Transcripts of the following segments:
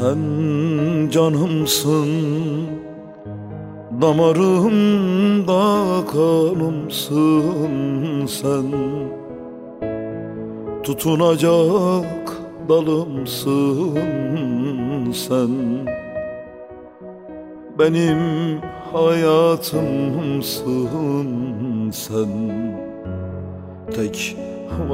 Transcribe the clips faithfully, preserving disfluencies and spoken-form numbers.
Sen canımsın, damarımda kanımsın sen. Tutunacak dalımsın sen. Benim hayatımsın sen. Tek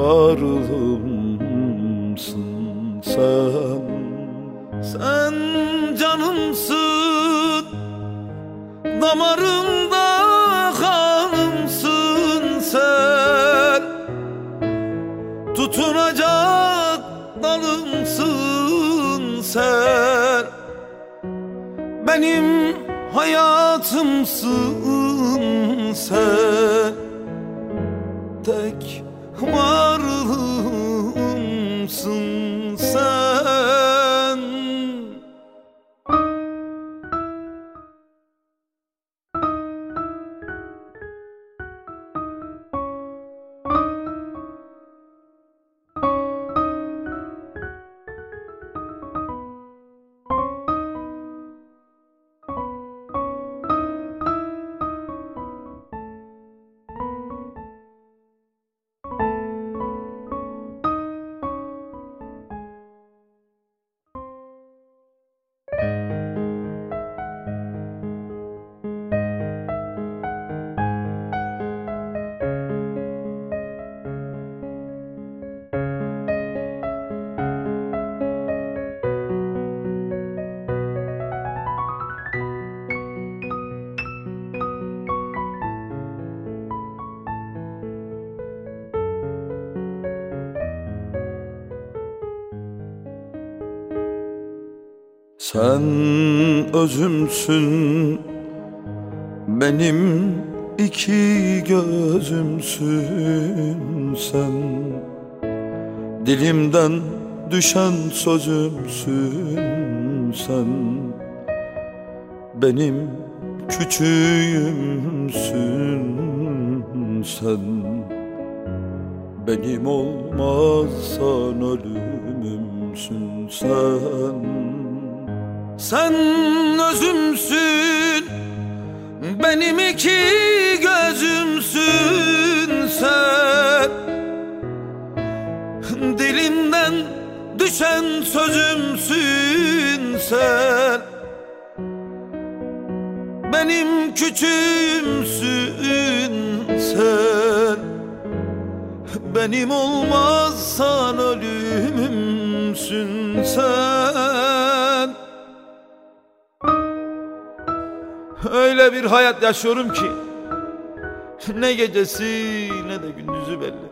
varlığımsın sen. Sen canımsın, damarımda kanımsın sen. Tutunacak dalımsın sen. Benim hayatımsın sen. Tek varlığımsın sen. Sen özümsün, benim iki gözümsün sen. Dilimden düşen sözümsün sen. Benim küçüğümsün sen. Benim olmazsan ölümümsün sen. Sen özümsün, benim iki gözümsün sen. Dilimden düşen sözümsün sen. Benim küçüğümsün sen. Benim olmazsan ölümümsün sen. Öyle bir hayat yaşıyorum ki ne gecesi ne de gündüzü belli.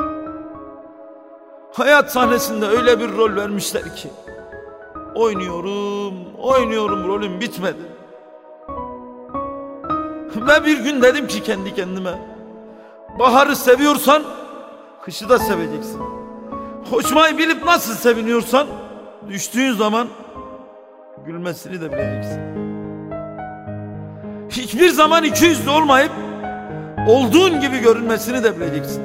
Hayat sahnesinde öyle bir rol vermişler ki oynuyorum, oynuyorum, rolüm bitmedi. Ve bir gün dedim ki kendi kendime, baharı seviyorsan kışı da seveceksin. Koşmayı bilip nasıl seviniyorsan düştüğün zaman gülmesini de bileceksin. Hiçbir zaman iki yüzlü olmayıp olduğun gibi görünmesini de bileceksin.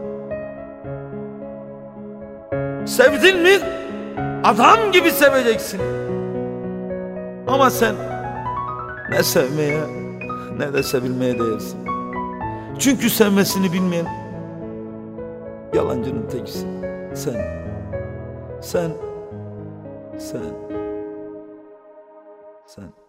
Sevdin mi adam gibi seveceksin. Ama sen ne sevmeye ne de sevilmeye değersin. Çünkü sevmesini bilmeyen yalancının tekisin. Sen, sen, sen, sen.